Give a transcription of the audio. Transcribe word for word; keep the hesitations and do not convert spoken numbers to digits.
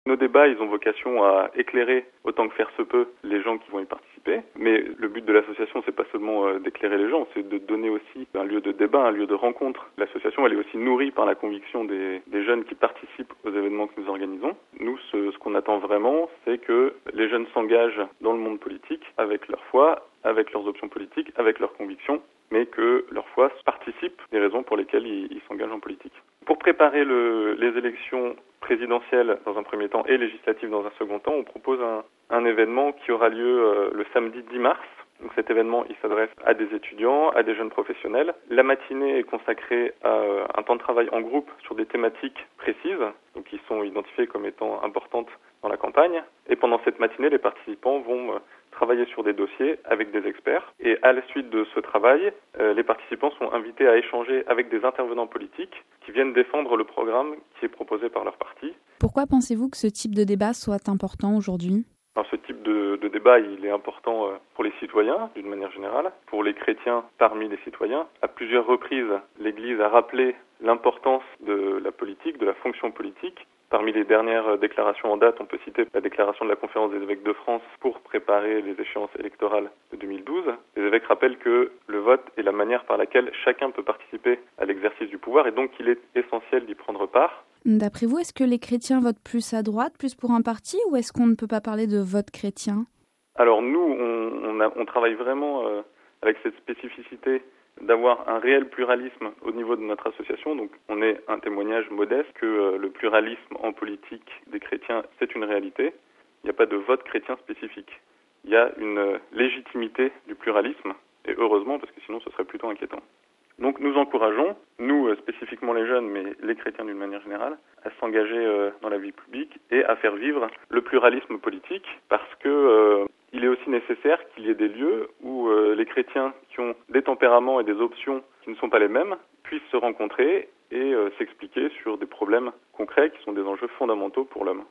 Nos débats, ils ont vocation à éclairer autant que faire se peut les gens qui vont y participer. Mais le but de l'association, c'est pas seulement euh, d'éclairer les gens, c'est de donner aussi un lieu de débat, un lieu de rencontre. L'association, elle est aussi nourrie par la conviction des, des jeunes qui participent aux événements que nous organisons. Nous, ce, ce qu'on attend vraiment, c'est que les jeunes s'engagent dans le monde politique avec leur foi, avec leurs options politiques, avec leurs convictions, mais que leur foi participe des raisons pour lesquelles ils, ils s'engagent en politique. Pour préparer le, les élections présidentielles dans un premier temps et législatives dans un second temps, on propose un, un événement qui aura lieu euh, le samedi dix mars. Donc cet événement, il s'adresse à des étudiants, à des jeunes professionnels. La matinée est consacrée à euh, un temps de travail en groupe sur des thématiques précises, donc qui sont identifiées comme étant importantes dans la campagne. Et pendant cette matinée, les participants vont euh, travailler sur des dossiers avec des experts. Et à la suite de ce travail, euh, les participants sont invités à échanger avec des intervenants politiques qui viennent défendre le programme qui est proposé par leur parti. Pourquoi pensez-vous que ce type de débat soit important aujourd'hui ? Alors, ce type de, de débat, il est important pour les citoyens, d'une manière générale, pour les chrétiens parmi les citoyens. À plusieurs reprises, l'Église a rappelé l'importance de la politique, de la fonction politique. Parmi les dernières déclarations en date, on peut citer la déclaration de la Conférence des évêques de France pour préparer les échéances électorales de deux mille douze. Les évêques rappellent que le vote est la manière par laquelle chacun peut participer à l'exercice du pouvoir et donc qu'il est essentiel d'y prendre part. D'après vous, est-ce que les chrétiens votent plus à droite, plus pour un parti, ou est-ce qu'on ne peut pas parler de vote chrétien ? Alors nous, on, on, a, on travaille vraiment euh, avec cette spécificité d'avoir un réel pluralisme au niveau de notre association. Donc on est un témoignage modeste que euh, le pluralisme en politique des chrétiens, c'est une réalité. Il n'y a pas de vote chrétien spécifique. Il y a une euh, légitimité du pluralisme, et heureusement, parce que sinon ce serait plutôt inquiétant. Donc nous encourageons, nous euh, spécifiquement les jeunes, mais les chrétiens d'une manière générale, à s'engager euh, dans la vie publique et à faire vivre le pluralisme politique, parce que euh, il est aussi nécessaire qu'il y ait des lieux où euh, les chrétiens qui ont des tempéraments et des options qui ne sont pas les mêmes puissent se rencontrer et euh, s'expliquer sur des problèmes concrets qui sont des enjeux fondamentaux pour l'homme.